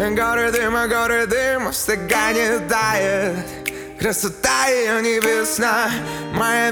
горы дыма в стакане тает. Красота ее небесна, моя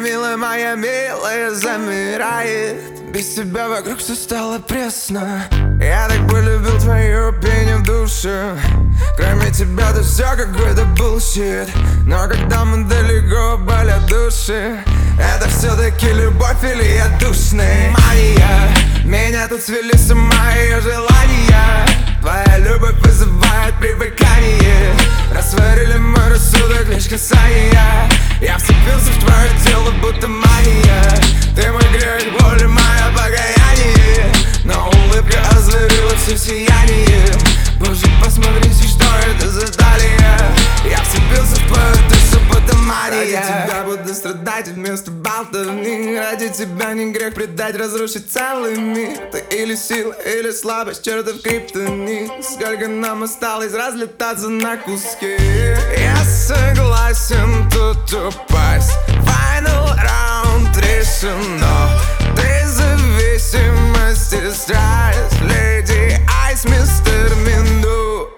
милая замирает. Без тебя вокруг все стало пресно. Я так полюбил твое пение в душе. Кроме тебя то все какой-то bullshit. Но когда мы далеко, болят души. Это все-таки любовь или я душный? Мания, меня тут свели с ума ее желания. Твоя любовь вызывает привыкание. Растворили мой рассудок лишь касания. Я вцепился в твое тело, будто мания. Ты мой грех, боль и мое покаяние. Но улыбка озарила все сияние. Боже, посмотрите, что это за талия. Я вцепился в твою душу, будто мания. Ради тебя буду страдать вместо болтовни. Ради тебя не грех предать, разрушить целый мир. Ты или сила, или слабость, чертов криптонит. Сколько нам осталось разлетаться на куски. Я согласен тут упасть. Final round решено. Ты зависимости страсть. Леди Айс, мистер Минду.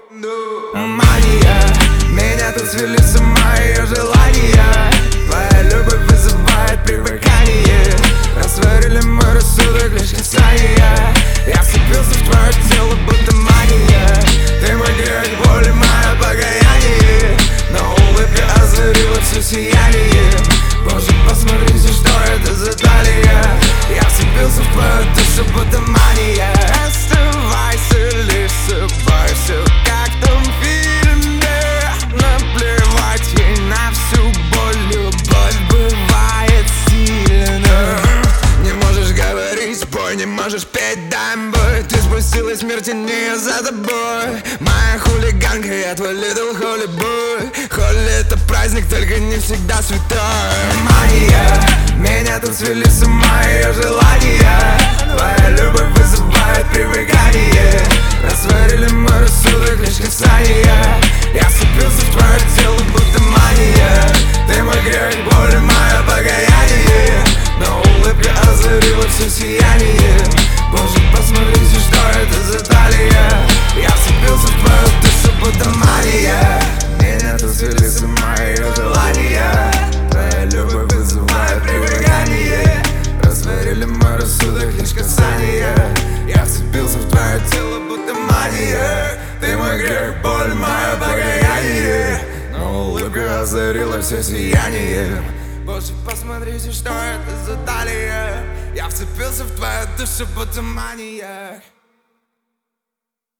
Мания, меня тут свели с ума ее желания. Твоя любовь вызывает привыкание. Растворили мой рассудок лишь касания. Я вцепился в твое тело, будто мания. Ты мой грех, боль и мое покаяние. Но улыбка озарила все сияние. Боже, посмотрите, что это за талия. Я вцепился в твою душу, будто мания. Оставайся лишь собой, все как в том фильме. Наплевать ей на всю боль, любовь бывает сильна. Не можешь говорить, бой, не можешь петь, дай бой. Ты спустилась в мир теней за тобой. Моя хулиганка, я твой little holy boy. Холли — это праздник, только не всегда святой. Мания, меня тут свели с ума ее желания. Твоя любовь вызывает привыкание. Растворили мой рассудок лишь касания. Я вцепился в твое тело, будто мания. Ты мой грех, боль и мое покаяние. Но улыбка озарила все сияние. Боже, посмотрите, что это за талия. Я вцепился в твою душу, будто мания. Меня тут свели с ума ее желания. Твоя любовь вызывает привыкание. Растворили мой рассудок лишь касания. Я вцепился в твое тело, будто мания. Ты мой грех, боль, мое покаяние. Но улыбка озарила все сияние. Боже, посмотрите, что это за талия. Я вцепился в твою душу, будто мания.